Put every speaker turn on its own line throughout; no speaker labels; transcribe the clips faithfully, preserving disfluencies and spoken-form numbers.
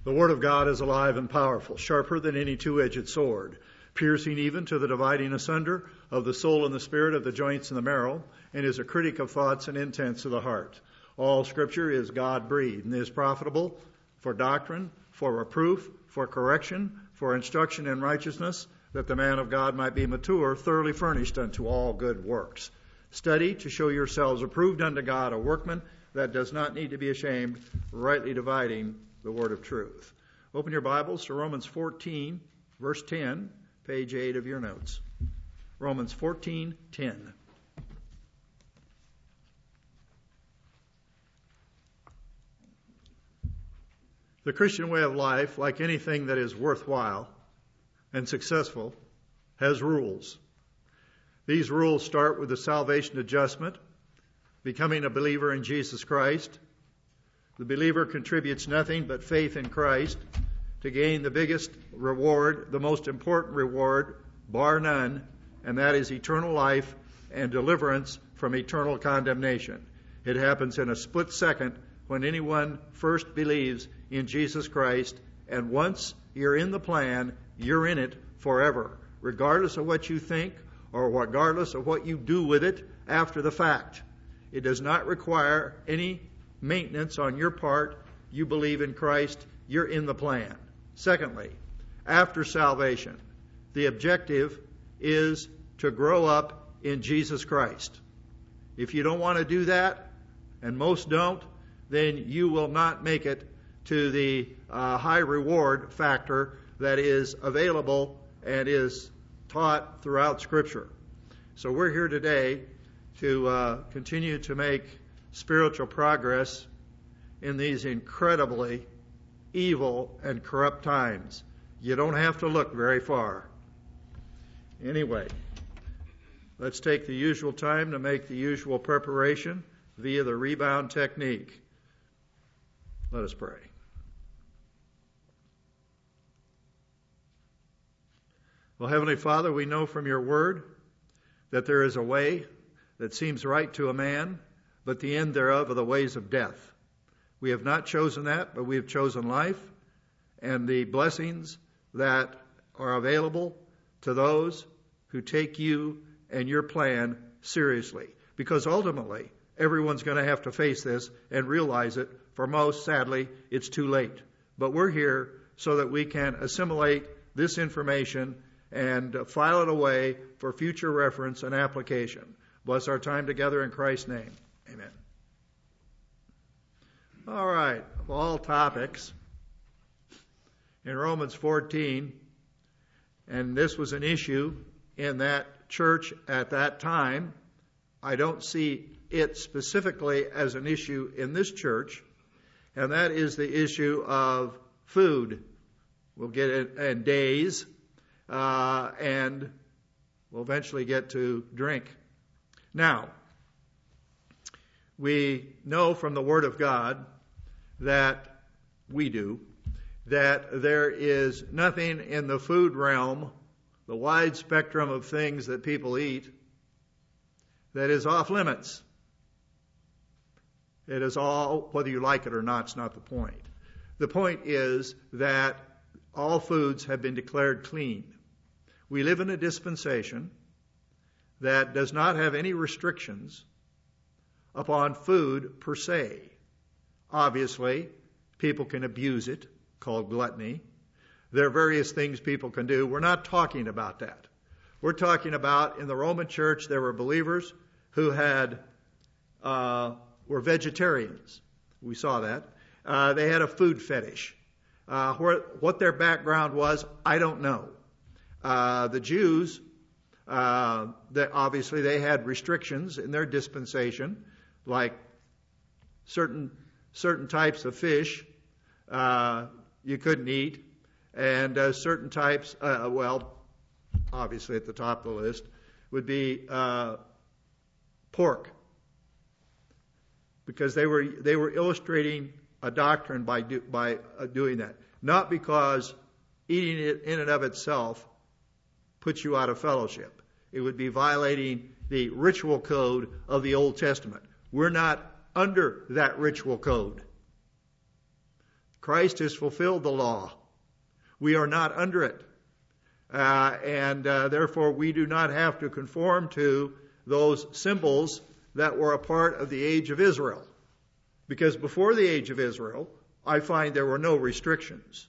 The Word of God is alive and powerful, sharper than any two-edged sword, piercing even to the dividing asunder of the soul and the spirit, of the joints and the marrow, and is a critic of thoughts and intents of the heart. All Scripture is God-breathed and is profitable for doctrine, for reproof, for correction, for instruction in righteousness, that the man of God might be mature, thoroughly furnished unto all good works. Study to show yourselves approved unto God, a workman that does not need to be ashamed, rightly dividing the word of truth. Open your Bibles to Romans fourteen, verse ten, page eight of your notes. Romans fourteen ten. The Christian way of life, like anything that is worthwhile and successful, has rules. These rules start with the salvation adjustment, becoming a believer in Jesus Christ. The believer contributes nothing but faith in Christ to gain the biggest reward, the most important reward, bar none, and that is eternal life and deliverance from eternal condemnation. It happens in a split second when anyone first believes in Jesus Christ, and once you're in the plan, you're in it forever, regardless of what you think or regardless of what you do with it after the fact. It does not require any maintenance on your part. You believe in Christ, you're in the plan. Secondly, after salvation, the objective is to grow up in Jesus Christ. If you don't want to do that, and most don't, then you will not make it to the uh, high reward factor that is available and is taught throughout Scripture. So we're here today to uh, continue to make spiritual progress in these incredibly evil and corrupt times. You don't have to look very far. Anyway, let's take the usual time to make the usual preparation via the rebound technique. Let us pray. Well, Heavenly Father, we know from your word that there is a way that seems right to a man, but the end thereof are the ways of death. We have not chosen that, but we have chosen life and the blessings that are available to those who take you and your plan seriously. Because ultimately, everyone's going to have to face this and realize it. For most, sadly, it's too late. But we're here so that we can assimilate this information and file it away for future reference and application. Bless our time together in Christ's name. Amen. All right, of all topics, in Romans fourteen, and this was an issue in that church at that time. I don't see it specifically as an issue in this church, and that is the issue of food. We'll get it in days, uh, and we'll eventually get to drink. Now, we know from the Word of God that we do, that there is nothing in the food realm, the wide spectrum of things that people eat, that is off limits. It is all, whether you like it or not, it's not the point. The point is that all foods have been declared clean. We live in a dispensation that does not have any restrictions upon food per se. Obviously, people can abuse it, called gluttony. There are various things people can do. We're not talking about that. We're talking about in the Roman church there were believers who had uh, were vegetarians. We saw that. Uh, they had a food fetish. Uh, where, what their background was, I don't know. Uh, the Jews, uh, they, obviously they had restrictions in their dispensation, like certain certain types of fish uh, you couldn't eat, and uh, certain types, uh, well, obviously at the top of the list, would be uh, pork, because they were they were illustrating a doctrine by do, by uh, doing that, not because eating it in and of itself puts you out of fellowship. It would be violating the ritual code of the Old Testament. We're not under that ritual code. Christ has fulfilled the law. We are not under it. Uh, and uh, therefore we do not have to conform to those symbols that were a part of the age of Israel. Because before the age of Israel, I find there were no restrictions.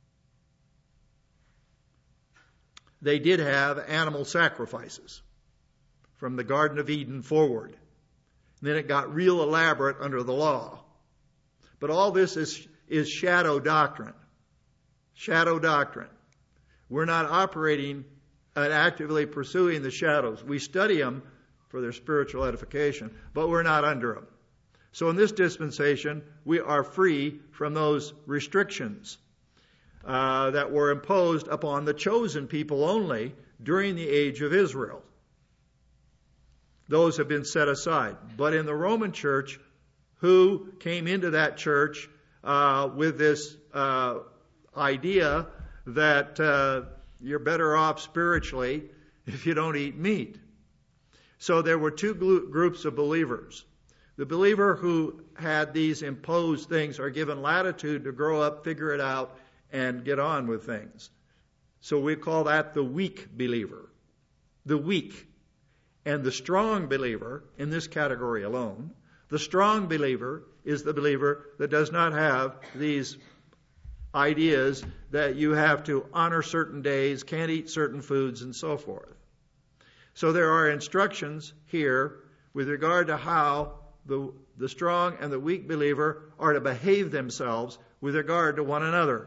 They did have animal sacrifices from the Garden of Eden forward. And then it got real elaborate under the law. But all this is, is shadow doctrine. Shadow doctrine. We're not operating and actively pursuing the shadows. We study them for their spiritual edification, but we're not under them. So in this dispensation, we are free from those restrictions uh, that were imposed upon the chosen people only during the age of Israel. Those have been set aside. But in the Roman church, who came into that church uh, with this uh, idea that uh, you're better off spiritually if you don't eat meat. So there were two groups of believers. The believer who had these imposed things are given latitude to grow up, figure it out, and get on with things. So we call that the weak believer. The weak. And the strong believer, in this category alone, the strong believer is the believer that does not have these ideas that you have to honor certain days, can't eat certain foods, and so forth. So there are instructions here with regard to how the, the strong and the weak believer are to behave themselves with regard to one another.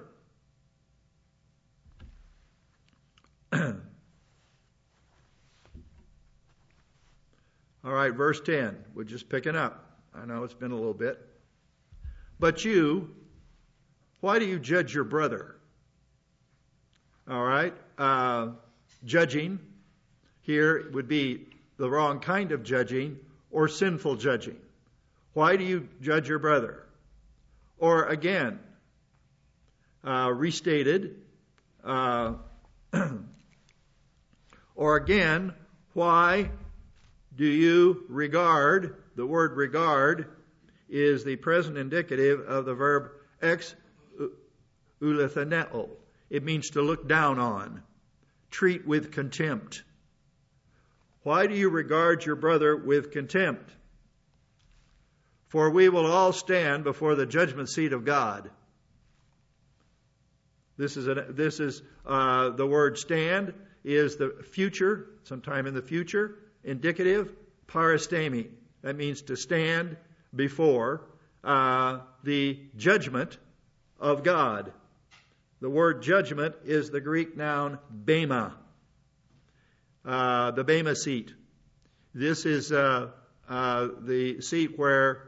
All right, verse ten. We're just picking up. I know it's been a little bit. But you, why do you judge your brother? All right. Uh, judging here would be the wrong kind of judging or sinful judging. Why do you judge your brother? Or again, uh, restated, uh, or again, why do you regard, the word regard is the present indicative of the verb ex ulethaneo. It means to look down on, treat with contempt. Why do you regard your brother with contempt? For we will all stand before the judgment seat of God. This is, a, this is uh, the word stand is the future, sometime in the future, indicative, paristemi. That means to stand before uh, the judgment of God. The word judgment is the Greek noun bema, uh, the bema seat. This is uh, uh, the seat where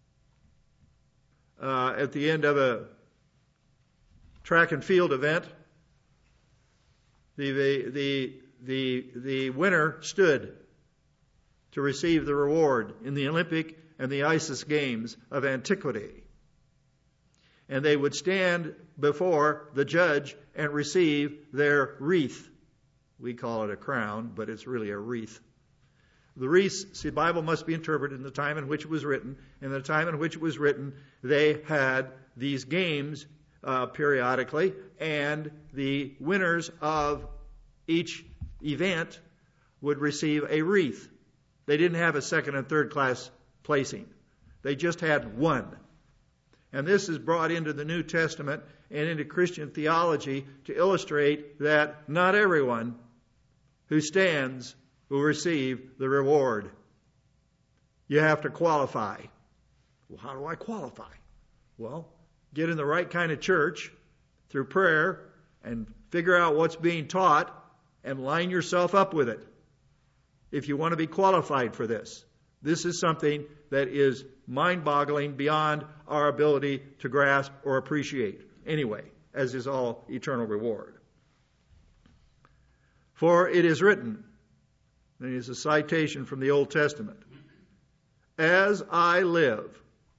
uh, at the end of a track and field event, the the the the, the winner stood to receive the reward in the Olympic and the Isis Games of antiquity. And they would stand before the judge and receive their wreath. We call it a crown, but it's really a wreath. The wreath, see, the Bible must be interpreted in the time in which it was written. In the time in which it was written, they had these games uh, periodically, and the winners of each event would receive a wreath. They didn't have a second and third class placing. They just had one. And this is brought into the New Testament and into Christian theology to illustrate that not everyone who stands will receive the reward. You have to qualify. Well, how do I qualify? Well, get in the right kind of church through prayer and figure out what's being taught and line yourself up with it. If you want to be qualified for this, this is something that is mind-boggling beyond our ability to grasp or appreciate. Anyway, as is all eternal reward. For it is written, and it is a citation from the Old Testament, as I live.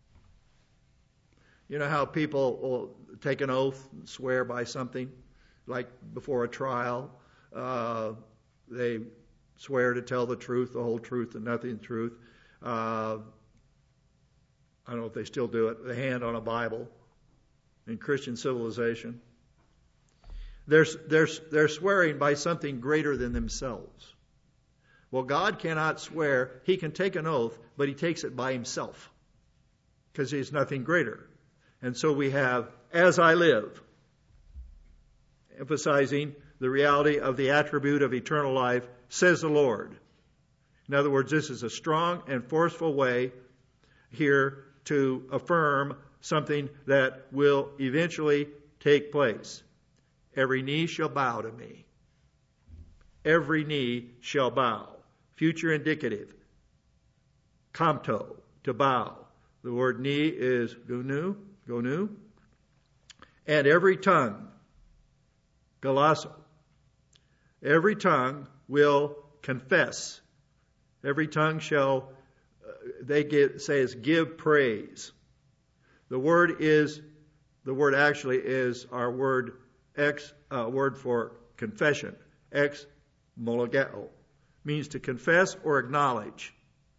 You know how people will take an oath and swear by something, like before a trial. Uh, they swear to tell the truth, the whole truth, and nothing but the truth. Uh, I don't know if they still do it. The hand on a Bible. in Christian civilization. They're, they're, they're swearing by something greater than themselves. Well, God cannot swear. He can take an oath, but he takes it by himself because he's nothing greater. And so we have, as I live, emphasizing the reality of the attribute of eternal life, says the Lord. In other words, this is a strong and forceful way here to affirm something that will eventually take place. Every knee shall bow to me. Every knee shall bow. Future indicative. Compto, to bow. The word knee is gonu, gonu. And every tongue, galasso. Every tongue will confess. Every tongue shall, uh, they get, say is give praise. The word is, the word actually is our word ex, uh, word for confession. Ex mologeo. Means to confess or acknowledge.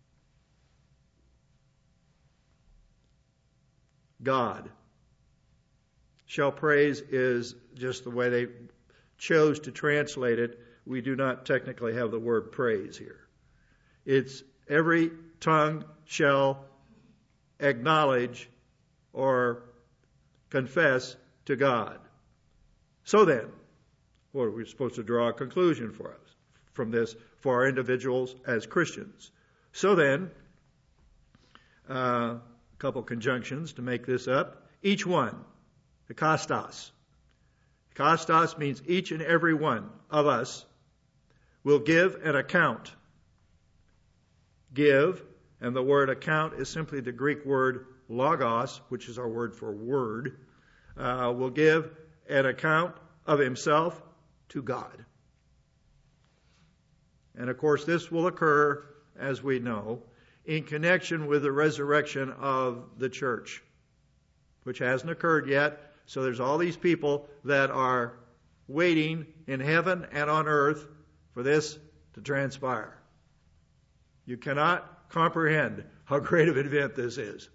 God. Shall praise is just the way they chose to translate it. We do not technically have the word praise here. It's every tongue shall acknowledge or confess to God. So then, what are we supposed to draw a conclusion for us from this for our individuals as Christians? So then, uh, a couple conjunctions to make this up. Each one, the kastos. Kastos means each and every one of us will give an account. Give, and the word account is simply the Greek word logos, which is our word for word, uh, will give an account of himself to God. And of course, this will occur, as we know, in connection with the resurrection of the church, which hasn't occurred yet. So there's all these people that are waiting in heaven and on earth for this to transpire. You cannot comprehend how great of an event this is.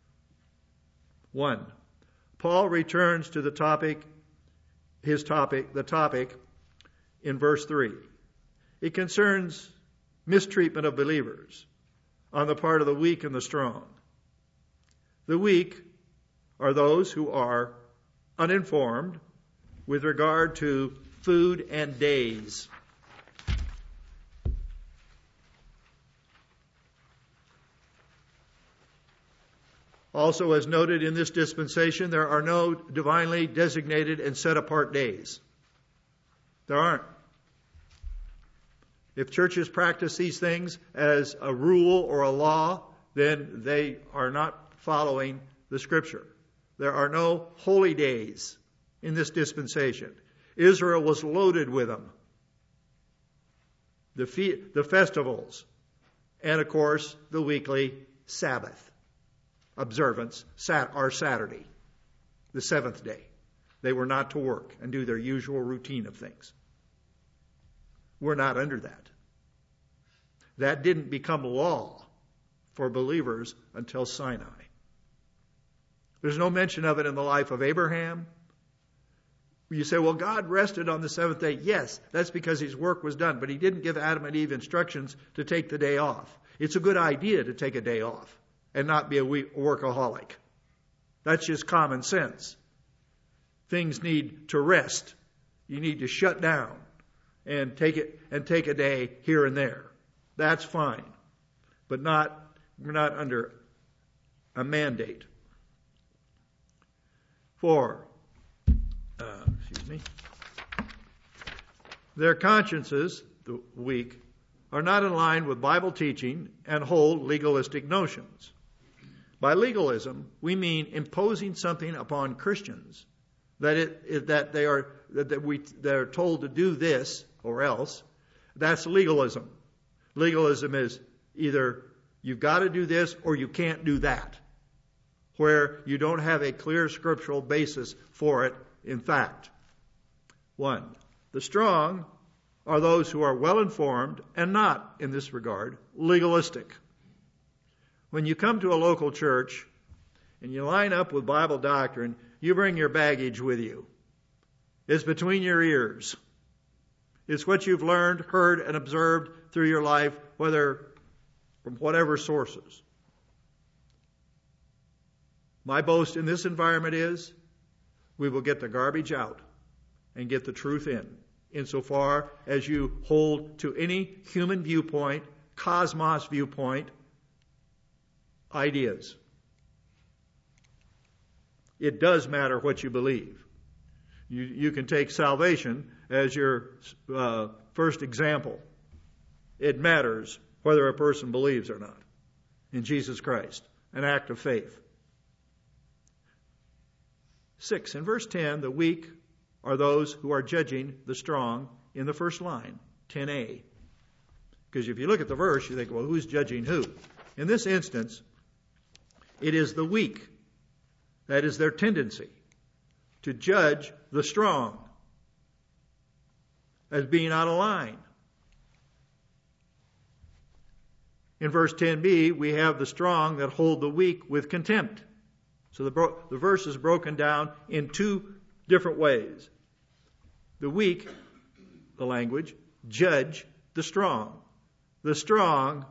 One, Paul returns to the topic, his topic, the topic in verse three. It concerns mistreatment of believers on the part of the weak and the strong. The weak are those who are uninformed with regard to food and days. Also, as noted in this dispensation, there are no divinely designated and set apart days. There aren't. If churches practice these things as a rule or a law, then they are not following the Scripture. There are no holy days in this dispensation. Israel was loaded with them. The, fe- the festivals, and of course, the weekly Sabbath observance, sat- our Saturday, the seventh day. They were not to work and do their usual routine of things. We're not under that. That didn't become law for believers until Sinai. There's no mention of it in the life of Abraham. You say, well, God rested on the seventh day. Yes, that's because his work was done, but he didn't give Adam and Eve instructions to take the day off. It's a good idea to take a day off and not be a workaholic. That's just common sense. Things need to rest. You need to shut down and take it and take a day here and there. That's fine, but not we're not under a mandate. Four, uh, excuse me. Their consciences, the weak, are not in line with Bible teaching and hold legalistic notions. By legalism, we mean imposing something upon Christians that it, it that they are that, that we they're told to do this or else. That's legalism. Legalism is either you've got to do this or you can't do that, where you don't have a clear scriptural basis for it. In fact, one, the strong are those who are well informed and not, in this regard, legalistic. When you come to a local church and you line up with Bible doctrine, you bring your baggage with you. It's between your ears. It's what you've learned, heard, and observed through your life, whether from whatever sources. My boast in this environment is we will get the garbage out and get the truth in, insofar as you hold to any human viewpoint, cosmos viewpoint, ideas. It does matter what you believe. You, you can take salvation as your uh, first example. It matters whether a person believes or not in Jesus Christ, an act of faith. Six, in verse ten, the weak are those who are judging the strong in the first line, ten a. Because if you look at the verse, you think, well, who's judging who? In this instance, it is the weak. That is their tendency to judge the strong as being out of line. In verse ten b, we have the strong that hold the weak with contempt. So the, bro- the verse is broken down in two different ways. The weak, the language, judge the strong. The strong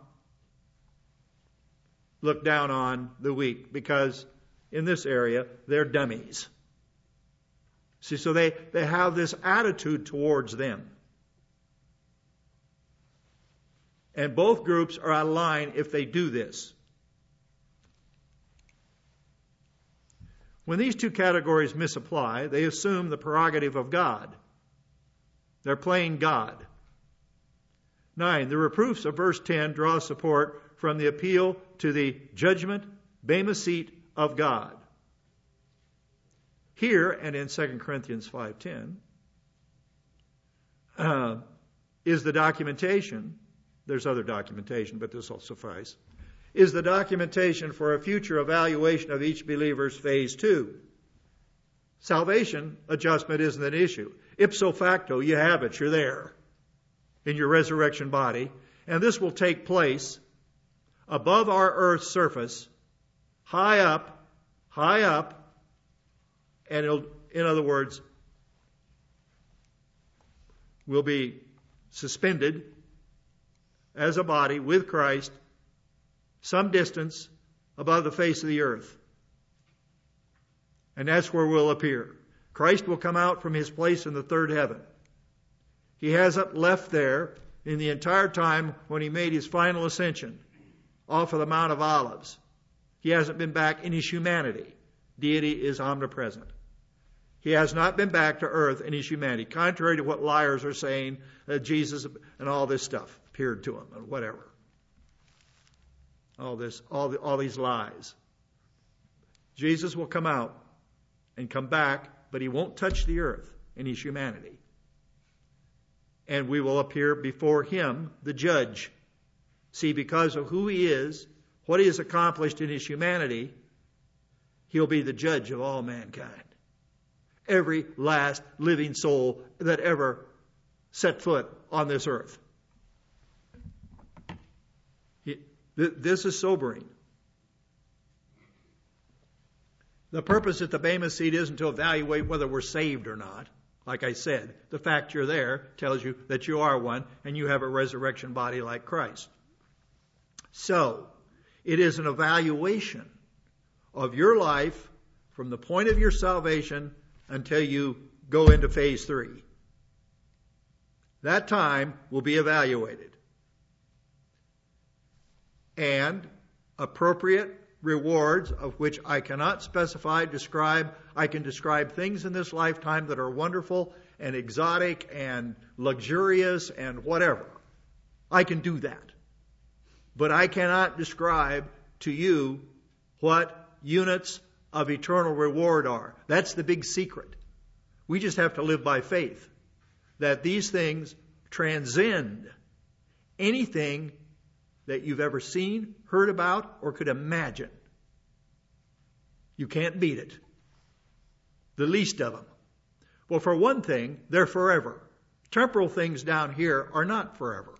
look down on the weak because in this area they're dummies. See, so they, they have this attitude towards them. And both groups are out of line if they do this. When these two categories misapply, they assume the prerogative of God. They're playing God. Nine, the reproofs of verse ten draw support from the appeal to the judgment, bema seat of God. Here, and in Second Corinthians five ten, uh, is the documentation, there's other documentation, but this will suffice, is the documentation for a future evaluation of each believer's phase two. Salvation adjustment isn't an issue. Ipso facto, you have it, you're there in your resurrection body. And this will take place above our earth's surface, high up, high up, and it'll, in other words, will be suspended as a body with Christ some distance above the face of the earth. And that's where we'll appear. Christ will come out from his place in the third heaven. He hasn't left there in the entire time when he made his final ascension off of the Mount of Olives. He hasn't been back in his humanity. Deity is omnipresent. He has not been back to earth in his humanity, contrary to what liars are saying, that Jesus and all this stuff appeared to him and whatever. All this, all, the, all these lies. Jesus will come out and come back, but he won't touch the earth in his humanity. And we will appear before him, the judge. See, because of who he is, what he has accomplished in his humanity, he'll be the judge of all mankind. Every last living soul that ever set foot on this earth. This is sobering. The purpose at the Bema seat isn't to evaluate whether we're saved or not. Like I said, the fact you're there tells you that you are one and you have a resurrection body like Christ. So, it is an evaluation of your life from the point of your salvation until you go into phase three. That time will be evaluated. And appropriate rewards, of which I cannot specify, describe. I can describe things in this lifetime that are wonderful and exotic and luxurious and whatever. I can do that. But I cannot describe to you what units of eternal reward are. That's the big secret. We just have to live by faith that these things transcend anything that you've ever seen, heard about, or could imagine. You can't beat it. The least of them. Well, for one thing, they're forever. Temporal things down here are not forever.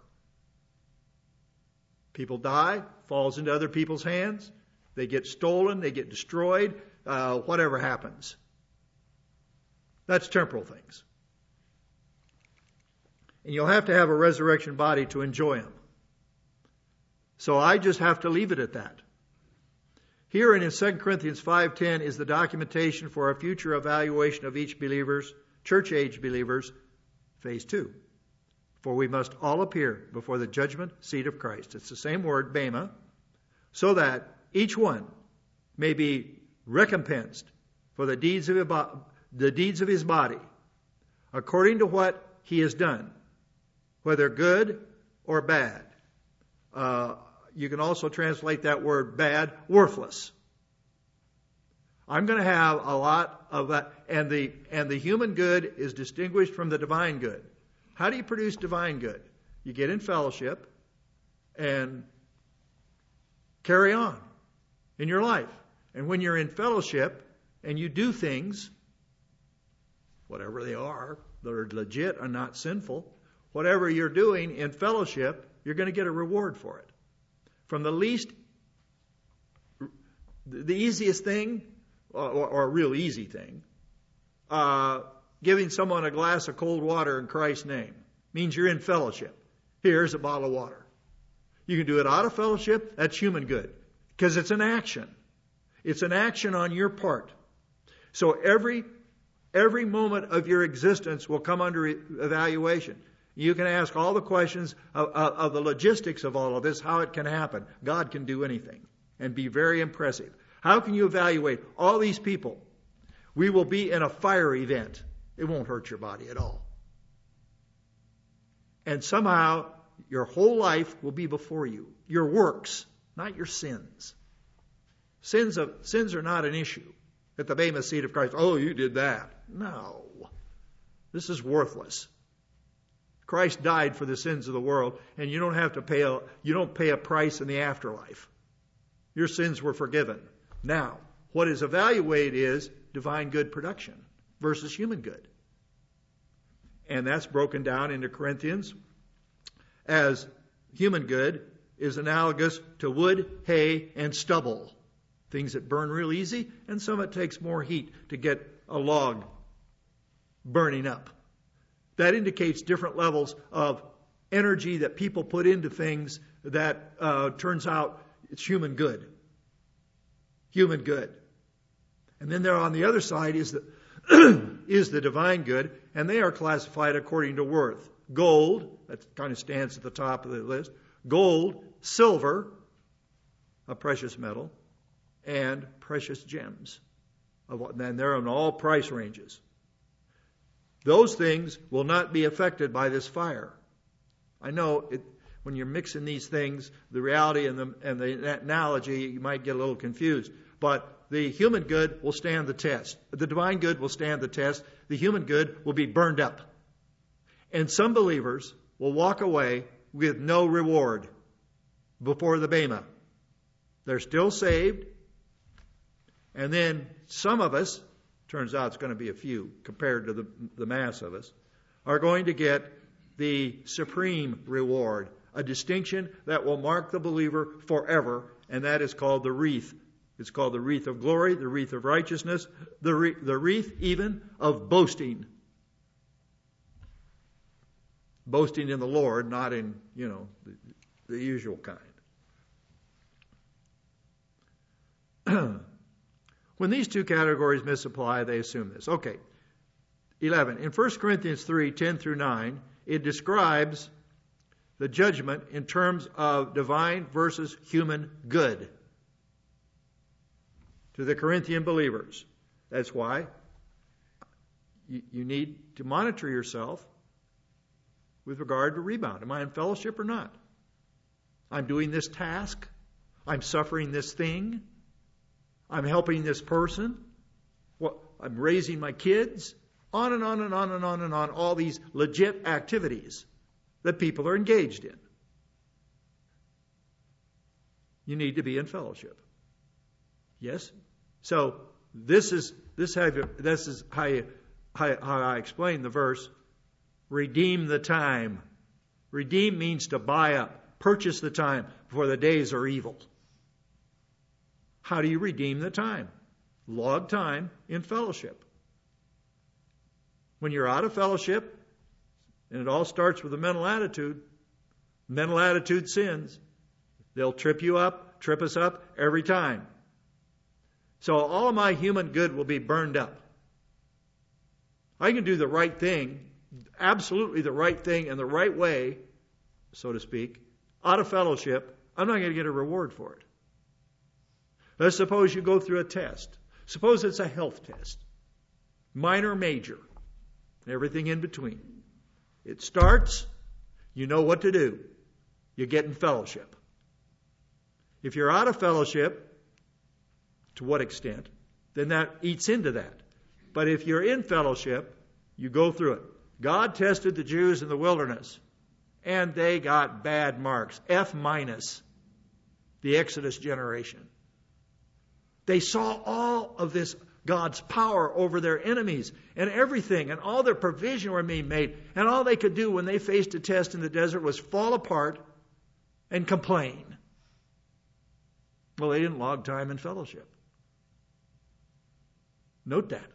People die, falls into other people's hands, they get stolen, they get destroyed, uh, whatever happens. That's temporal things. And you'll have to have a resurrection body to enjoy them. So I just have to leave it at that. Here in Second Corinthians five ten is the documentation for a future evaluation of each believer's, church age believers, phase two. For we must all appear before the judgment seat of Christ. It's the same word, bema, so that each one may be recompensed for the deeds of his, the deeds of his body, according to what he has done, whether good or bad. Uh, you can also translate that word bad, worthless. I'm going to have a lot of that, and the and the human good is distinguished from the divine good. How do you produce divine good? You get in fellowship and carry on in your life. And when you're in fellowship and you do things, whatever they are, that are legit and not sinful, whatever you're doing in fellowship, you're going to get a reward for it. From the least, the easiest thing, or, or a real easy thing, uh, giving someone a glass of cold water in Christ's name means you're in fellowship. Here's a bottle of water. You can do it out of fellowship. That's human good because it's an action. It's an action on your part. So every every moment of your existence will come under evaluation. You can ask all the questions of, of, of the logistics of all of this, how it can happen. God can do anything and be very impressive. How can you evaluate all these people? We will be in a fire event. It won't hurt your body at all. And somehow your whole life will be before you. Your works, not your sins. Sins of, sins are not an issue at the bema seat of Christ. Oh, you did that. No. This is worthless. Christ died for the sins of the world, and you don't have to pay a, you don't pay a price in the afterlife. Your sins were forgiven. Now, what is evaluated is divine good production versus human good. And that's broken down into Corinthians as human good is analogous to wood, hay, and stubble. Things that burn real easy, and some it takes more heat to get a log burning up. That indicates different levels of energy that people put into things that uh, turns out it's human good. Human good. And then there on the other side is the is the divine good, and they are classified according to worth. Gold, that kind of stands at the top of the list. Gold, silver, a precious metal, and precious gems. And they're in all price ranges. Those things will not be affected by this fire. I know it, when you're mixing these things, the reality and the, and the analogy, you might get a little confused. But the human good will stand the test. The divine good will stand the test. The human good will be burned up. And some believers will walk away with no reward before the bema. They're still saved. And then some of us, turns out it's going to be a few compared to the, the mass of us, are going to get the supreme reward, a distinction that will mark the believer forever, and that is called the wreath. It's called the wreath of glory, the wreath of righteousness, the, re- the wreath even of boasting. Boasting in the Lord, not in, you know, the, the usual kind. When these two categories misapply, they assume this. Okay. eleven. In First Corinthians three, ten through nine, it describes the judgment in terms of divine versus human good to the Corinthian believers. That's why you, you need to monitor yourself with regard to rebound. Am I in fellowship or not? I'm doing this task. I'm suffering this thing. I'm helping this person. Well, I'm raising my kids. On and on and on and on and on. All these legit activities that people are engaged in. You need to be in fellowship. Yes? So this is this have this is how you, how, how I explain the verse. Redeem the time. Redeem means to buy up, purchase the time before the days are evil. How do you redeem the time? Log time in fellowship. When you're out of fellowship, and it all starts with a mental attitude, mental attitude sins. They'll trip you up, trip us up every time. So all of my human good will be burned up. I can do the right thing, absolutely the right thing in the right way, so to speak, out of fellowship. I'm not going to get a reward for it. Let's suppose you go through a test. Suppose it's a health test. Minor, major. Everything in between. It starts, you know what to do. You get in fellowship. If you're out of fellowship, to what extent, then that eats into that. But if you're in fellowship, you go through it. God tested the Jews in the wilderness, and they got bad marks. F minus, the Exodus generation. They saw all of this God's power over their enemies and everything, and all their provision were being made. And all they could do when they faced a test in the desert was fall apart and complain. Well, they didn't log time in fellowship. Note that.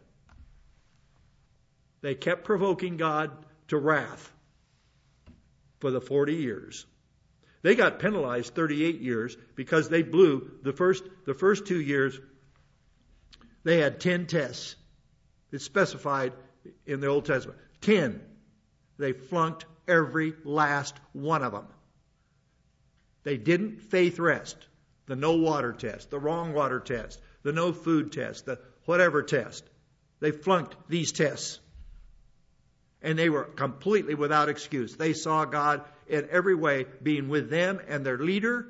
They kept provoking God to wrath for the forty years. They got penalized thirty-eight years because they blew the first, the first two years. They had ten tests. It's specified in the Old Testament. Ten. They flunked every last one of them. They didn't faith rest. The no water test, the wrong water test, the no food test, the whatever test. They flunked these tests. And they were completely without excuse. They saw God in every way being with them and their leader.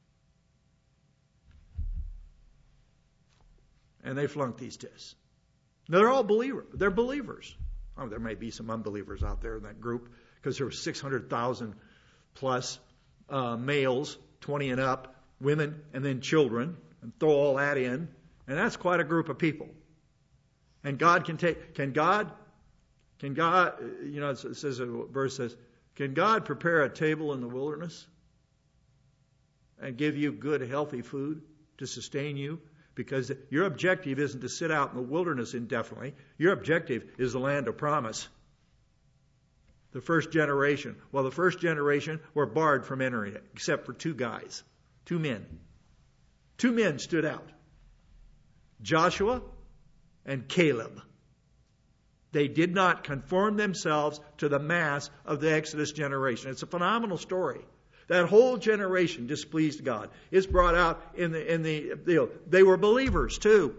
And they flunked these tests. Now, they're all believers. They're believers. Oh, there may be some unbelievers out there in that group because there were six hundred thousand plus uh, males, twenty and up, women, and then children, and throw all that in. And that's quite a group of people. And God can take, can God, can God, you know, it says, a verse says, can God prepare a table in the wilderness and give you good, healthy food to sustain you? Because your objective isn't to sit out in the wilderness indefinitely. Your objective is the land of promise. The first generation. Well, the first generation were barred from entering it, except for two guys, two men. Two men stood out. Joshua and Caleb. They did not conform themselves to the mass of the Exodus generation. It's a phenomenal story. That whole generation displeased God. It's brought out in the, in the, you know, they were believers too.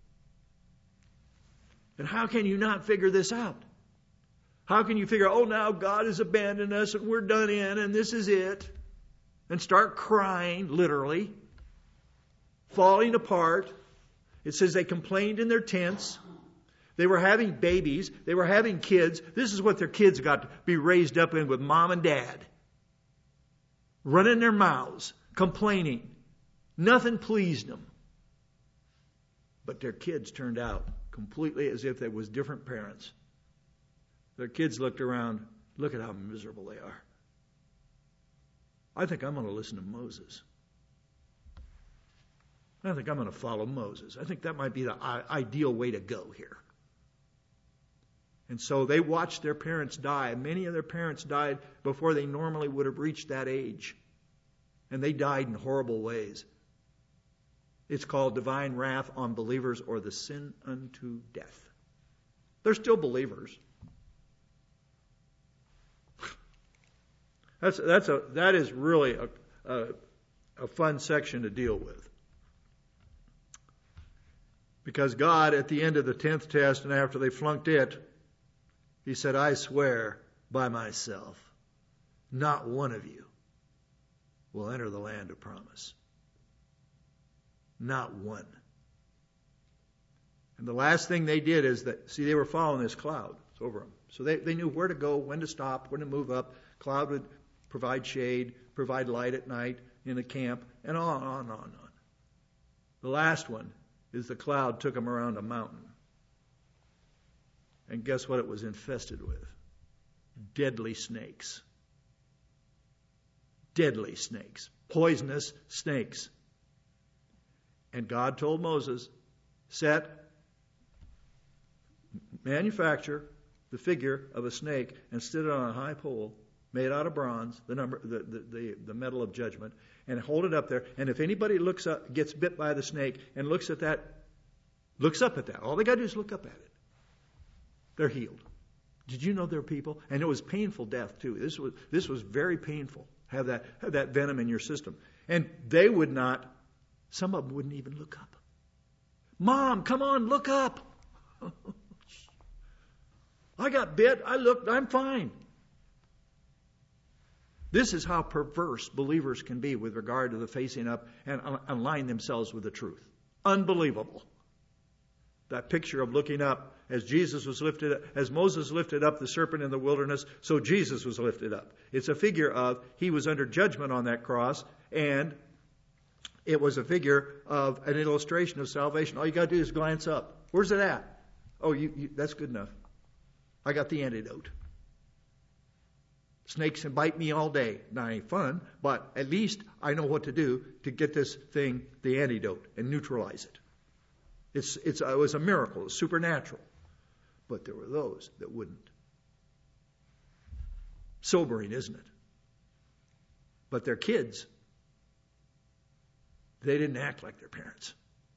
And how can you not figure this out? How can you figure, oh, now God has abandoned us and we're done in and this is it? And start crying, literally, falling apart. It says they complained in their tents. They were having babies. They were having kids. This is what their kids got to be raised up in with mom and dad. Running their mouths, complaining. Nothing pleased them. But their kids turned out completely as if they was different parents. Their kids looked around, look at how miserable they are. I think I'm going to listen to Moses. I think I'm going to follow Moses. I think that might be the ideal way to go here. And so they watched their parents die. Many of their parents died before they normally would have reached that age. And they died in horrible ways. It's called divine wrath on believers, or the sin unto death. They're still believers. That's that's a that is really a, a, a fun section to deal with. Because God, at the end of the tenth test and after they flunked it, He said, I swear by myself, not one of you will enter the land of promise. Not one. And the last thing they did is that, see, they were following this cloud. It's over them. So they, they knew where to go, when to stop, when to move up. Cloud would provide shade, provide light at night in the camp, and on and on and on and on. The last one is the cloud took them around a mountain. And guess what it was infested with? Deadly snakes. Deadly snakes. Poisonous snakes. And God told Moses, set, manufacture the figure of a snake and stood it on a high pole made out of bronze, the number, the, the, the, the metal of judgment, and hold it up there. And if anybody looks up, gets bit by the snake and looks at that, looks up at that, all they got to do is look up at it. They're healed. Did you know there are people? And it was painful death too. This was this was very painful. Have that have that venom in your system. And they would not. Some of them wouldn't even look up. Mom, come on, look up. I got bit. I looked. I'm fine. This is how perverse believers can be with regard to the facing up and align themselves with the truth. Unbelievable. That picture of looking up, as Jesus was lifted up, as Moses lifted up the serpent in the wilderness, so Jesus was lifted up. It's a figure of he was under judgment on that cross, and it was a figure of an illustration of salvation. All you got to do is glance up. Where's it at? Oh, you, you, that's good enough. I got the antidote. Snakes can bite me all day. Now, it ain't fun, but at least I know what to do to get this thing, the antidote, and neutralize it. It's, it's, it was a miracle. It's supernatural. But there were those that wouldn't. Sobering, isn't it? But their kids, they didn't act like their parents.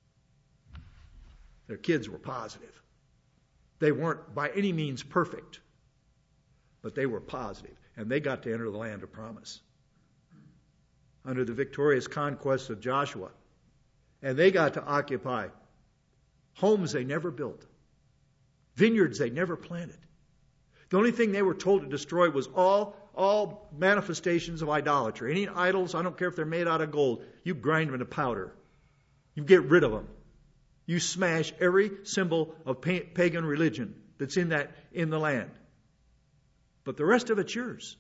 Their kids were positive. They weren't by any means perfect, but they were positive, and they got to enter the land of promise under the victorious conquest of Joshua. And they got to occupy homes they never built, vineyards they never planted. The only thing they were told to destroy was all, all manifestations of idolatry. Any idols, I don't care if they're made out of gold, you grind them into powder. You get rid of them. You smash every symbol of pagan religion that's in that in the land. But the rest of it's yours.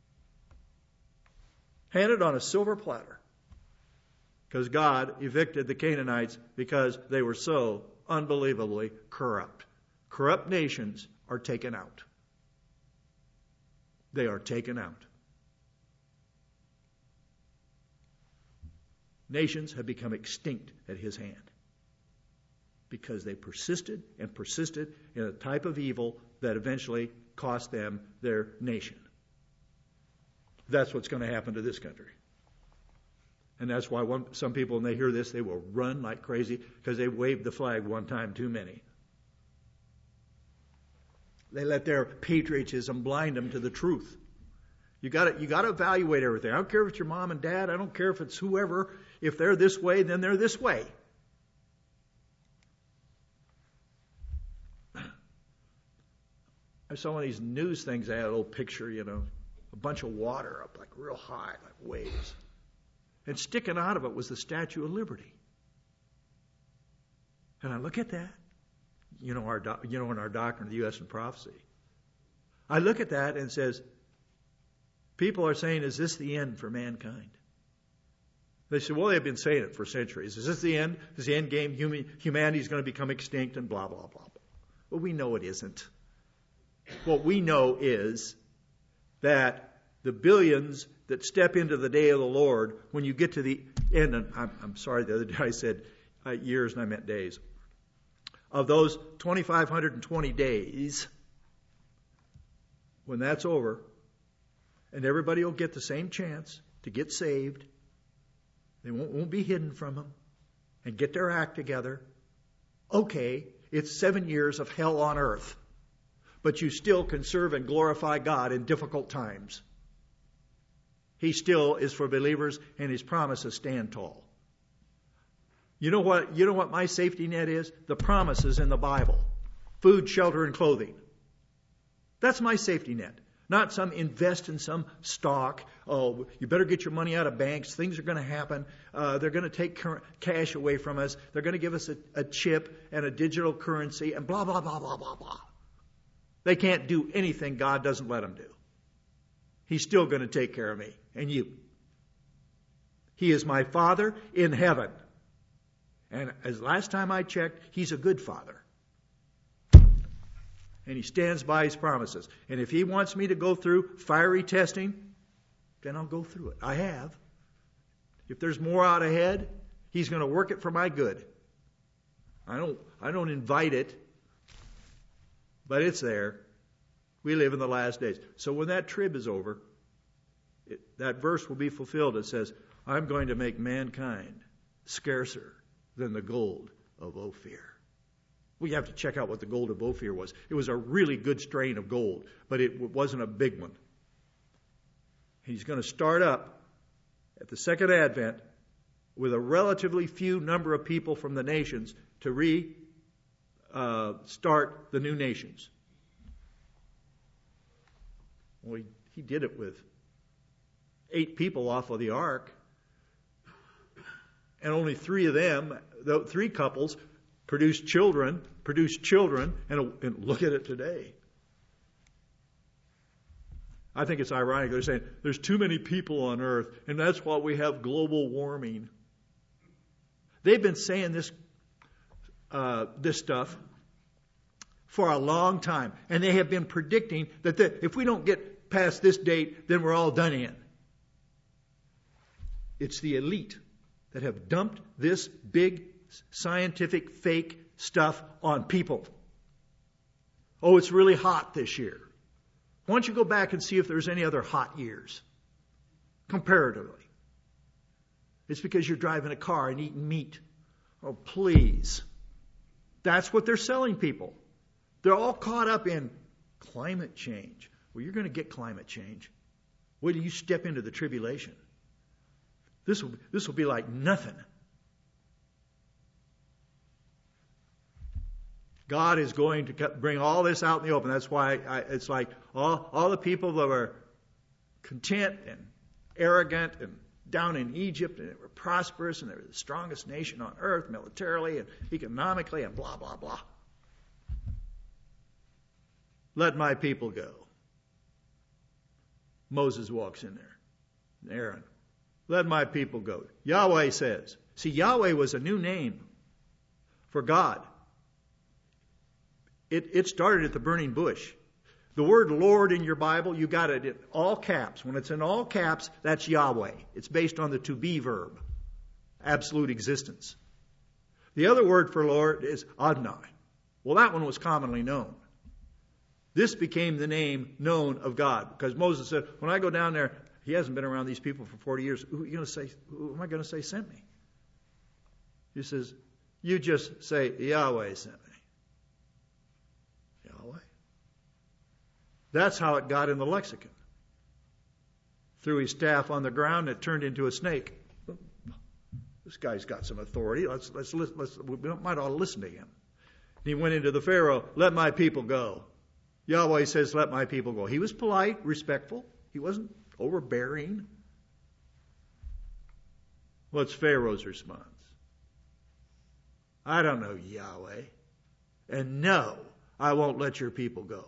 Handed on a silver platter. Because God evicted the Canaanites because they were so unbelievably corrupt. Corrupt nations are taken out. They are taken out. Nations have become extinct at his hand because they persisted and persisted in a type of evil that eventually cost them their nation. That's what's going to happen to this country. And that's why one, some people, when they hear this, they will run like crazy because they waved the flag one time too many. They let their patriotism blind them to the truth. You got to you got to evaluate everything. I don't care if it's your mom and dad. I don't care if it's whoever. If they're this way, then they're this way. I saw one of these news things. They had a little picture, you know, a bunch of water up like real high, like waves. And sticking out of it was the Statue of Liberty. And I look at that. You know, our do, you know in our doctrine of the U S and prophecy. I look at that and it says, people are saying, is this the end for mankind? They said, well, they've been saying it for centuries. Is this the end? Is the end game? Human, humanity is going to become extinct and blah, blah, blah, blah. Well, we know it isn't. What we know is that the billions that step into the day of the Lord, when you get to the end, and I'm, I'm sorry, the other day I said uh, years and I meant days. Of those two thousand five hundred twenty days, when that's over, and everybody will get the same chance to get saved, they won't, won't be hidden from them, and get their act together. Okay, it's seven years of hell on earth, but you still can serve and glorify God in difficult times. He still is for believers, and his promises stand tall. You know what, you know what my safety net is? The promises in the Bible. Food, shelter, and clothing. That's my safety net. Not some invest in some stock. Oh, you better get your money out of banks. Things are going to happen. Uh, they're going to take current cash away from us. They're going to give us a, a chip and a digital currency and blah, blah, blah, blah, blah, blah. They can't do anything God doesn't let them do. He's still going to take care of me and you. He is my Father in heaven. And as last time I checked, he's a good Father. And he stands by his promises. And if he wants me to go through fiery testing, then I'll go through it. I have. If there's more out ahead, he's going to work it for my good. I don't, I don't invite it, but it's there. We live in the last days. So when that trib is over, it, that verse will be fulfilled. It says, I'm going to make mankind scarcer than the gold of Ophir. We have to check out what the gold of Ophir was. It was a really good strain of gold, but it wasn't a big one. He's going to start up at the second advent with a relatively few number of people from the nations to re uh, start the new nations. Well, he, he did it with eight people off of the ark, and only three of them, the three couples, produced children, produced children, and, and look at it today. I think it's ironic. They're saying there's too many people on earth, and that's why we have global warming. They've been saying this uh, this stuff for a long time, and they have been predicting that the, if we don't get past this date, then we're all done in. It's the elite that have dumped this big scientific fake stuff on people. Oh, it's really hot this year. Why don't you go back and see if there's any other hot years, comparatively? It's because you're driving a car and eating meat. Oh, please. That's what they're selling people. They're all caught up in climate change. Well, you're going to get climate change. Wait till you step into the tribulation. This will, this will be like nothing. God is going to bring all this out in the open. That's why I, it's like all, all the people that were content and arrogant and down in Egypt, and they were prosperous, and they were the strongest nation on earth militarily and economically and blah, blah, blah. Let my people go. Moses walks in there. And Aaron. Let my people go. Yahweh says. See, Yahweh was a new name for God. It, it started at the burning bush. The word Lord in your Bible, you got it in all caps. When it's in all caps, that's Yahweh. It's based on the to be verb, absolute existence. The other word for Lord is Adonai. Well, that one was commonly known. This became the name known of God, because Moses said, when I go down there, he hasn't been around these people for forty years. Who, are you going to say, who am I going to say sent me? He says, you just say Yahweh sent me. Yahweh. That's how it got in the lexicon. Threw his staff on the ground, it turned into a snake. This guy's got some authority. Let's let's let's we might ought to listen to him. And he went into the Pharaoh. Let my people go. Yahweh says, let my people go. He was polite, respectful. He wasn't overbearing. What's Pharaoh's response? I don't know Yahweh. And no, I won't let your people go.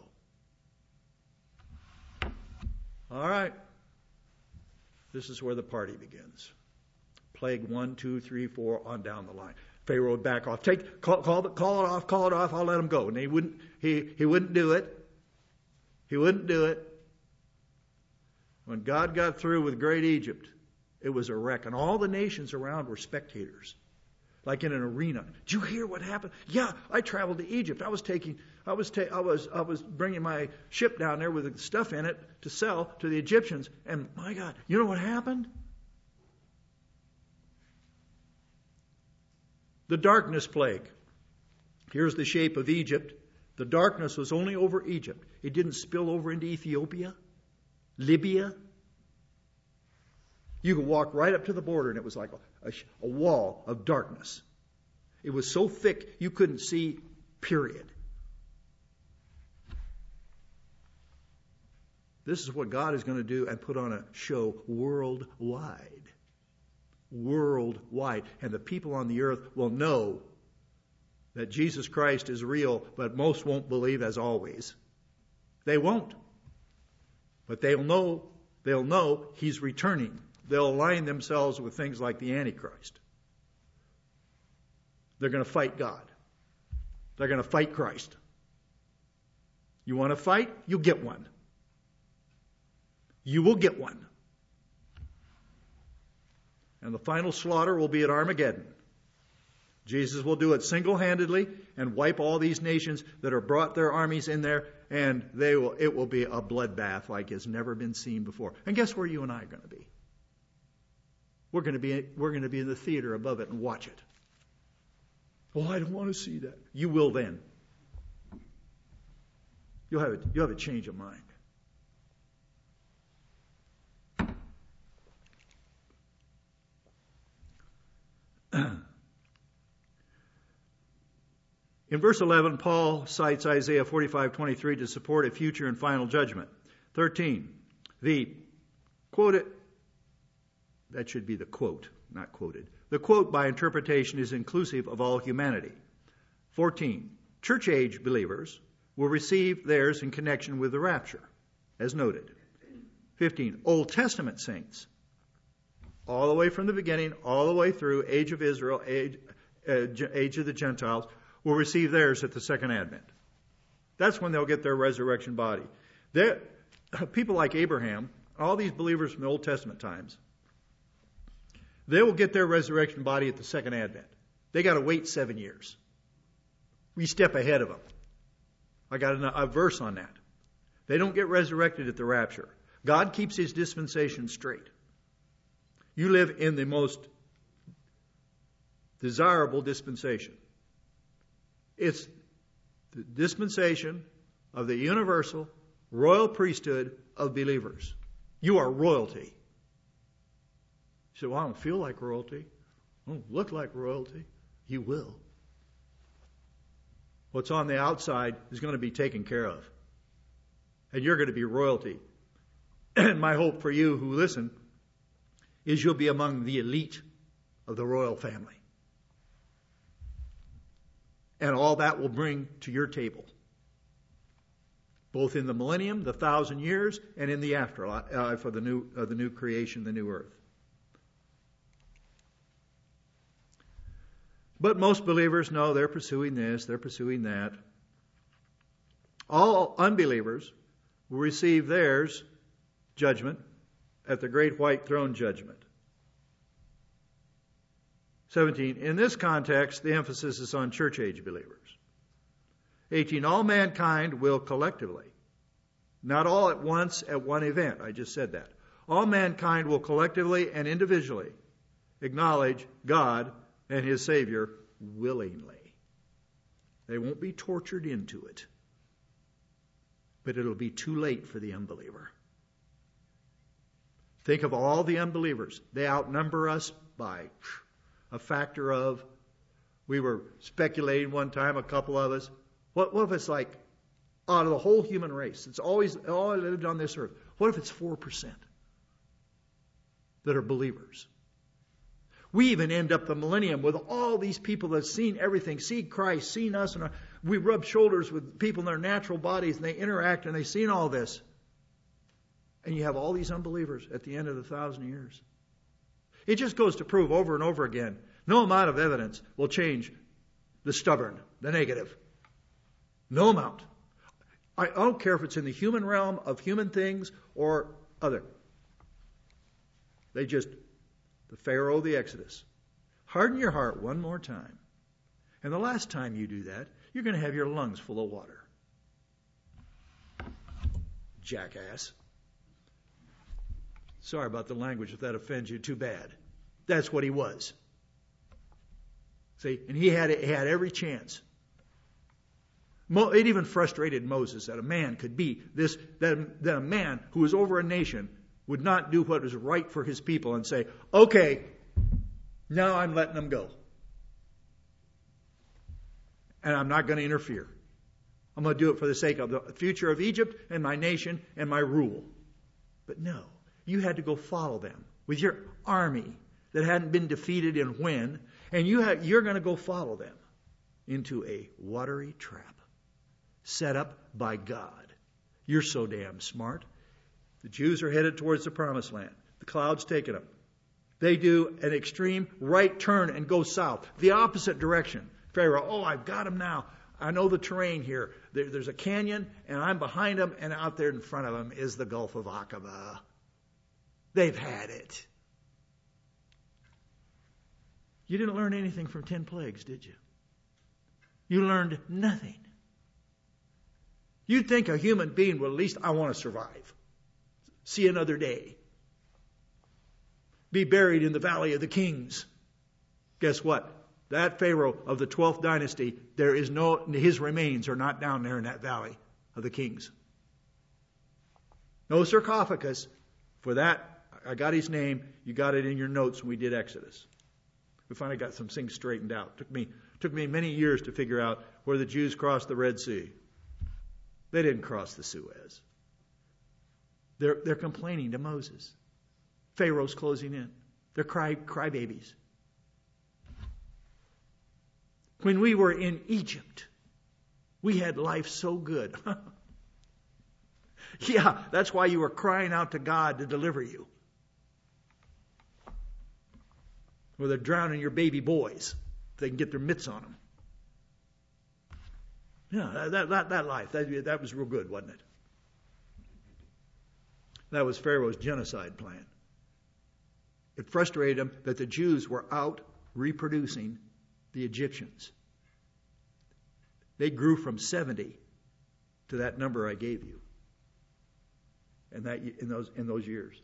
All right. This is where the party begins. Plague one, two, three, four, on down the line. Pharaoh would back off. Take, call, call, call it off, call it off, I'll let him go. And he wouldn't, he, he wouldn't do it. He wouldn't do it. When God got through with great Egypt, it was a wreck. And all the nations around were spectators. Like in an arena. Did you hear what happened? Yeah, I traveled to Egypt. I was taking, I was, ta- I was, I was bringing my ship down there with the stuff in it to sell to the Egyptians. And my God, you know what happened? The darkness plague. Here's the shape of Egypt. The darkness was only over Egypt. It didn't spill over into Ethiopia, Libya. You could walk right up to the border and it was like a, a, a wall of darkness. It was so thick you couldn't see, period. This is what God is going to do and put on a show worldwide. Worldwide. And the people on the earth will know that Jesus Christ is real, but most won't believe, as always. They won't. But they'll know, they'll know He's returning. They'll align themselves with things like the Antichrist. They're going to fight God. They're going to fight Christ. You want to fight? You'll get one. You will get one. And the final slaughter will be at Armageddon. Jesus will do it single-handedly and wipe all these nations that have brought their armies in there, and they will. It will be a bloodbath like has never been seen before. And guess where you and I are going to be? We're going to be we're going to be in the theater above it and watch it. Well, I don't want to see that. You will then. You'll have a, you'll have a change of mind. In verse eleven, Paul cites Isaiah forty-five twenty-three to support a future and final judgment. thirteen, the quoted, that should be the quote, not quoted. The quote by interpretation is inclusive of all humanity. fourteen, church age believers will receive theirs in connection with the rapture, as noted. fifteen, Old Testament saints, all the way from the beginning, all the way through age of Israel, age, uh, age of the Gentiles, will receive theirs at the second advent. That's when they'll get their resurrection body. They're, people like Abraham, all these believers from the Old Testament times, they will get their resurrection body at the second advent. They got to wait seven years. We step ahead of them. I got a, a verse on that. They don't get resurrected at the rapture. God keeps his dispensation straight. You live in the most desirable dispensation. It's the dispensation of the universal royal priesthood of believers. You are royalty. You say, well, I don't feel like royalty. I don't look like royalty. You will. What's on the outside is going to be taken care of. And you're going to be royalty. And my hope for you who listen is you'll be among the elite of the royal family. And all that will bring to your table, both in the millennium, the thousand years, and in the afterlife of the new, uh, the new creation, the new earth. But most believers know they're pursuing this, they're pursuing that. All unbelievers will receive theirs, judgment, at the great white throne judgment. seventeen, in this context, the emphasis is on church age believers. eighteen, all mankind will collectively, not all at once at one event, I just said that. All mankind will collectively and individually acknowledge God and his Savior willingly. They won't be tortured into it, but it'll be too late for the unbeliever. Think of all the unbelievers. They outnumber us by a factor of, we were speculating one time, a couple of us, what, what if it's like, out of the whole human race, it's always, all lived on this earth, what if it's four percent that are believers? We even end up the millennium with all these people that have seen everything, seen Christ, seen us, and we rub shoulders with people in their natural bodies, and they interact, and they've seen all this. And you have all these unbelievers at the end of the thousand years. It just goes to prove over and over again, no amount of evidence will change the stubborn, the negative. No amount. I don't care if it's in the human realm of human things or other. They just, the Pharaoh of the Exodus. Harden your heart one more time. And the last time you do that, you're going to have your lungs full of water. Jackass. Sorry about the language if that offends you. Too bad. That's what he was. See, and he had he had every chance. Mo, it even frustrated Moses that a man could be this, that, that a man who was over a nation would not do what was right for his people and say, okay, now I'm letting them go. And I'm not going to interfere. I'm going to do it for the sake of the future of Egypt and my nation and my rule. But no. You had to go follow them with your army that hadn't been defeated in when, and you have, you're going to go follow them into a watery trap set up by God. You're so damn smart. The Jews are headed towards the promised land. The cloud's taking them. They do an extreme right turn and go south, the opposite direction. Pharaoh, oh, I've got them now. I know the terrain here. There, there's a canyon, and I'm behind them, and out there in front of them is the Gulf of Aqaba. They've had it. You didn't learn anything from ten plagues, did you? You learned nothing. You'd think a human being, well, at least I want to survive. See another day. Be buried in the valley of the kings. Guess what? That Pharaoh of the twelfth dynasty, there is no, his remains are not down there in that valley of the kings. No sarcophagus. For that, I got his name. You got it in your notes when we did Exodus. We finally got some things straightened out. Took me, took me many years to figure out where the Jews crossed the Red Sea. They didn't cross the Suez. They're, they're complaining to Moses. Pharaoh's closing in. They're cry, crybabies. When we were in Egypt, we had life so good. Yeah, that's why you were crying out to God to deliver you. Or they're drowning your baby boys. They can get their mitts on them. Yeah, that, that, that life, that, that was real good, wasn't it? That was Pharaoh's genocide plan. It frustrated him that the Jews were out reproducing the Egyptians. They grew from seventy to that number I gave you. And that in those in those years.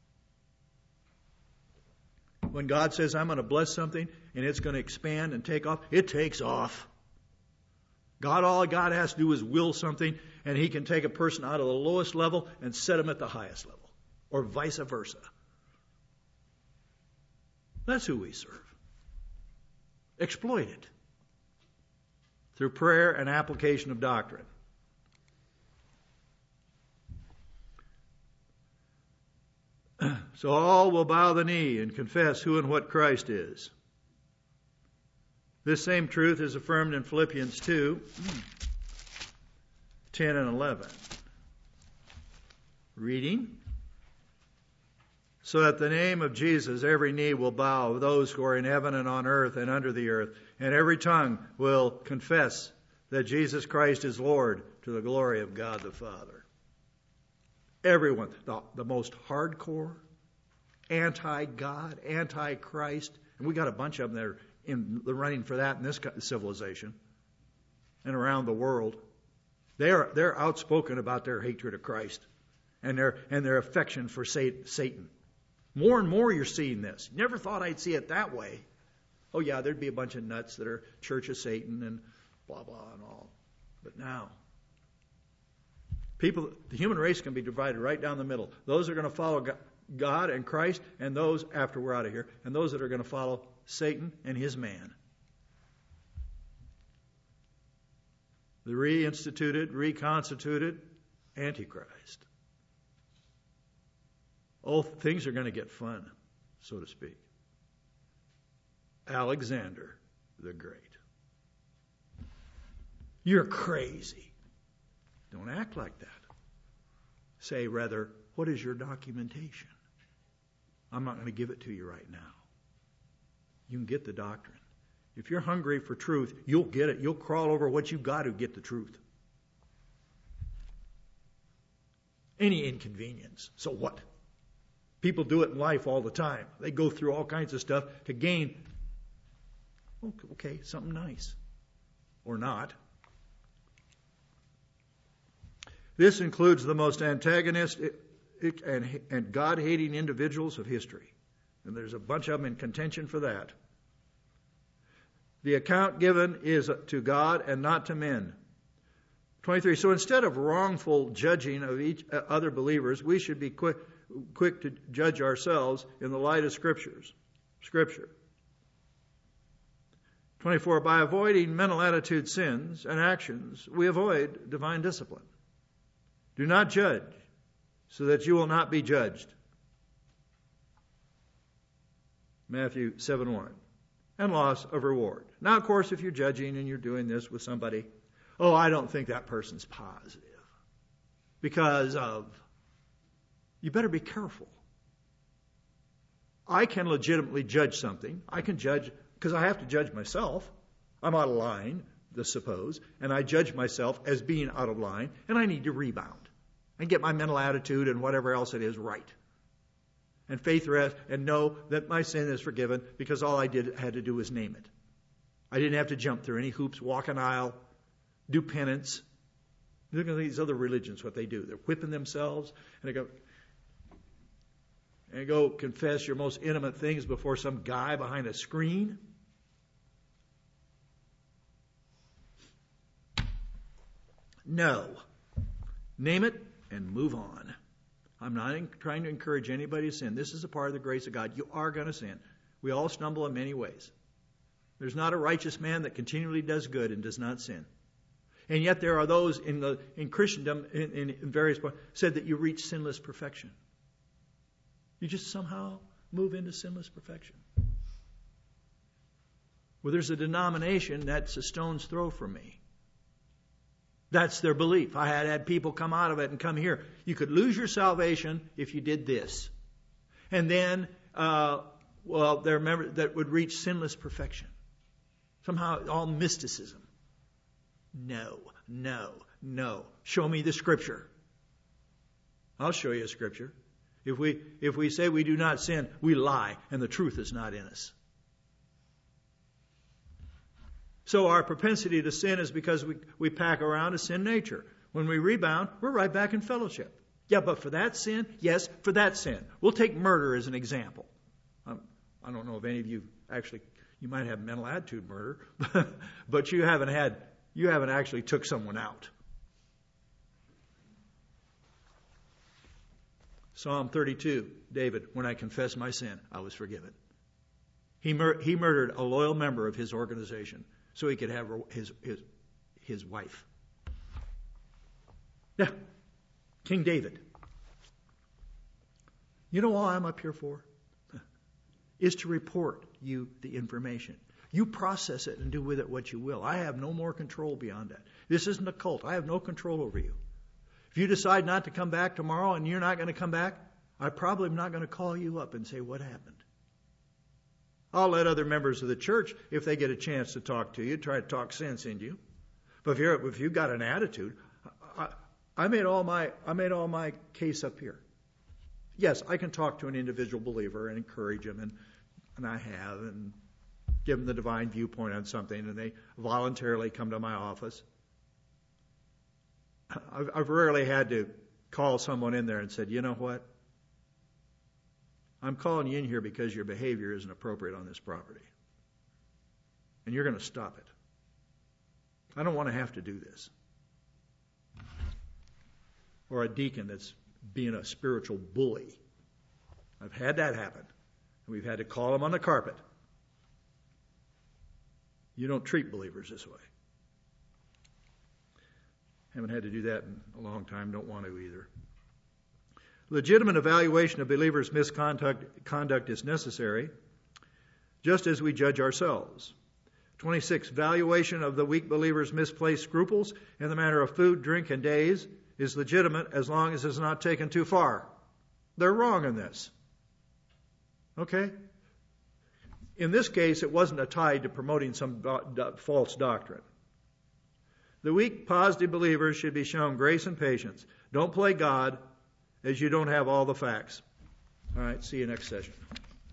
When God says, I'm going to bless something and it's going to expand and take off, it takes off. God, all God has to do is will something, and he can take a person out of the lowest level and set them at the highest level. Or vice versa. That's who we serve. Exploited through prayer and application of doctrine. So all will bow the knee and confess who and what Christ is. This same truth is affirmed in Philippians two, ten and eleven. Reading. So that the name of Jesus every knee will bow, of those who are in heaven and on earth and under the earth, and every tongue will confess that Jesus Christ is Lord, to the glory of God the Father. Everyone, the, the most hardcore, anti-God, anti-Christ, and we got a bunch of them that are in the running for that in this civilization and around the world. They are they're outspoken about their hatred of Christ and their and their affection for Satan. More and more you're seeing this. Never thought I'd see it that way. Oh yeah, there'd be a bunch of nuts that are Church of Satan and blah blah and all. But now, people, the human race can be divided right down the middle. Those are going to follow God and Christ, and those, after we're out of here, and those that are going to follow Satan and his man. The reinstituted, reconstituted Antichrist. Oh, things are going to get fun, so to speak. Alexander the Great. You're crazy. Don't act like that. Say rather, what is your documentation? I'm not going to give it to you right now. You can get the doctrine. If you're hungry for truth, you'll get it. You'll crawl over what you got to get the truth. Any inconvenience. So what? People do it in life all the time. They go through all kinds of stuff to gain, okay, something nice. Or not. This includes the most antagonistic and, and God-hating individuals of history. And there's a bunch of them in contention for that. The account given is to God and not to men. twenty-three. So instead of wrongful judging of each other believers, we should be quick, quick to judge ourselves in the light of scriptures. Scripture. twenty-four. By avoiding mental attitude sins and actions, we avoid divine discipline. Do not judge, so that you will not be judged. Matthew seven one. And loss of reward. Now, of course, if you're judging and you're doing this with somebody, oh, I don't think that person's positive. Because of, you better be careful. I can legitimately judge something. I can judge, because I have to judge myself. I'm out of line, I suppose, and I judge myself as being out of line, and I need to rebound and get my mental attitude and whatever else it is right. and faith rest and know that my sin is forgiven because all I did had to do was name it. I didn't have to jump through any hoops, walk an aisle, do penance. Look at these other religions, what they do. They're whipping themselves and they go, and go confess your most intimate things before some guy behind a screen. No. Name it and move on. I'm not trying to encourage anybody to sin. This is a part of the grace of God. You are going to sin. We all stumble in many ways. There's not a righteous man that continually does good and does not sin. And yet there are those in the in Christendom, in, in, in various points, said that you reach sinless perfection. You just somehow move into sinless perfection. Well, there's a denomination that's a stone's throw from me. That's their belief. I had had people come out of it and come here. You could lose your salvation if you did this. And then, uh, well, there are members that would reach sinless perfection. Somehow all mysticism. No, no, no. Show me the Scripture. I'll show you a Scripture. If we if we say we do not sin, we lie, and the truth is not in us. So our propensity to sin is because we, we pack around a sin nature. When we rebound, we're right back in fellowship. Yeah, but for that sin? Yes, for that sin. We'll take murder as an example. Um, I don't know if any of you actually, you might have mental attitude murder, but you haven't had, you haven't actually took someone out. Psalm thirty-two, David, when I confessed my sin, I was forgiven. He, mur- he murdered a loyal member of his organization so he could have his, his, his wife. Yeah, King David. You know all I'm up here for? Is to report you the information. You process it and do with it what you will. I have no more control beyond that. This isn't a cult. I have no control over you. If you decide not to come back tomorrow and you're not going to come back, I probably am not going to call you up and say, what happened? I'll let other members of the church, if they get a chance to talk to you, try to talk sense into you. But if, you're, if you've got an attitude, I, I made all my I made all my case up here. Yes, I can talk to an individual believer and encourage him, and, and I have, and give them the divine viewpoint on something, and they voluntarily come to my office. I've, I've rarely had to call someone in there and said, you know what? I'm calling you in here because your behavior isn't appropriate on this property. And you're going to stop it. I don't want to have to do this. Or a deacon that's being a spiritual bully. I've had that happen. And we've had to call them on the carpet. You don't treat believers this way. Haven't had to do that in a long time. Don't want to either. Legitimate evaluation of believers' misconduct conduct is necessary, just as we judge ourselves. twenty-six. Valuation of the weak believer's misplaced scruples in the matter of food, drink, and days is legitimate as long as it's not taken too far. They're wrong in this. Okay? In this case, it wasn't a tie to promoting some do- do- false doctrine. The weak, positive believers should be shown grace and patience. Don't play God as you don't have all the facts. All right, see you next session.